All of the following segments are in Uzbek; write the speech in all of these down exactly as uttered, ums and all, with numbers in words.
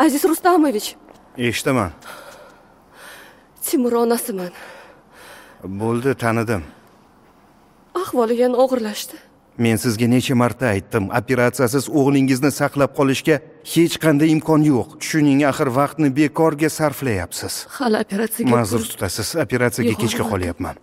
Aziz Rustamovich. Eshitaman. Timur onasiman. Bo'ldi, tanidim. Ahvoli yana og'irlashdi. Men sizga necha marta aytdim, operatsiyasiz o'g'lingizni saqlab qolishga hech qanday imkon yo'q. Shuning axir vaqtni bekorga sarflayapsiz. Hali operatsiyaga ma'zur tutasiz, operatsiyaga kechga qolyapman.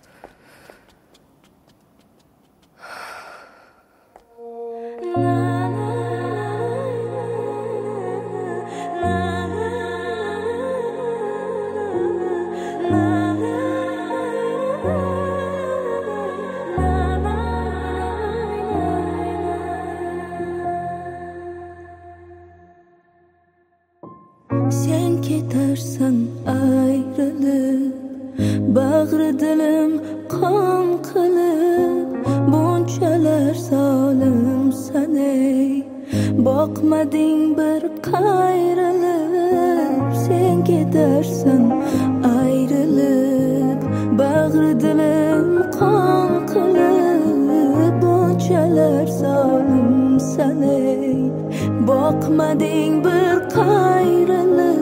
Sen ketarsan ayrılıp, bağrı dilim qon qilib, bunchalar zolim sanay, boqmading bir qayrilib. Sen ketarsan ayrılıp, bağrı dilim qon qilib, bunchalar zolim sanay, boqmading bir qayrilib.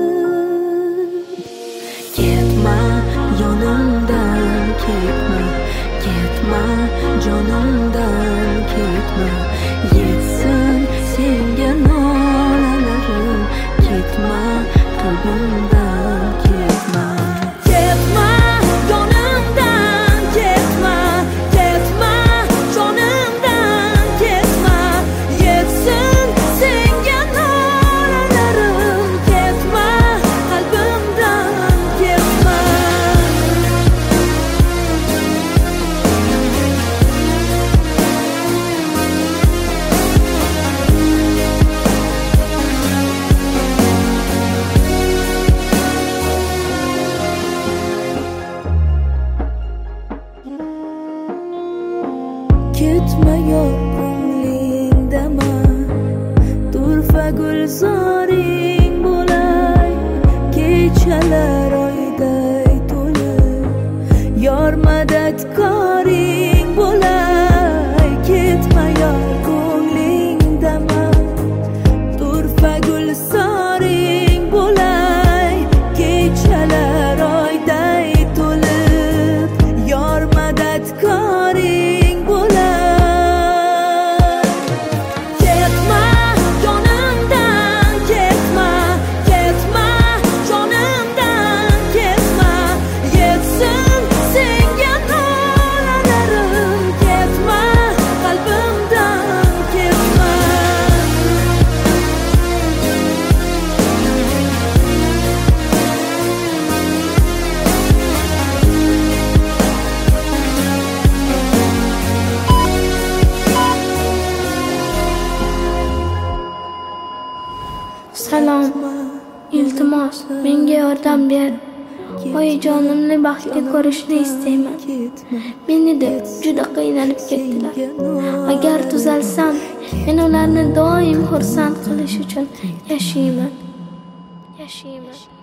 Ketma yonimdan ketma, ketma jonimdan ketma, yetsin senga nolalarim, ketma qalbimdan ketma. Ketma yonimdan ketma, ketma jonimdan ketma, yetsin senga nolalarim, ketma qalbimdan ketma. Ketma yor ko'nglingdama, turfa gulzoring bo'lay, kechalar oyday to'lib, yor madadkoring bo'lay. Ketma yor ko'nglingdama, turfa gulzoring bo'lay, kechalar oyday to'lib, yor madadkoring bo'lay. Ketma yonimdan ketma, ketma jonimdan ketma, yetsin senga nolalarim, ketma qalbimdan ketma. Salom, iltimos, menga yordam ber. Oyijonimni baxtli ko'rishni istayman. Meni deb juda qiynalib ketdilar. Agar tuzalsam, men ularni doim xursand qilish uchun yashayman. Yashayman.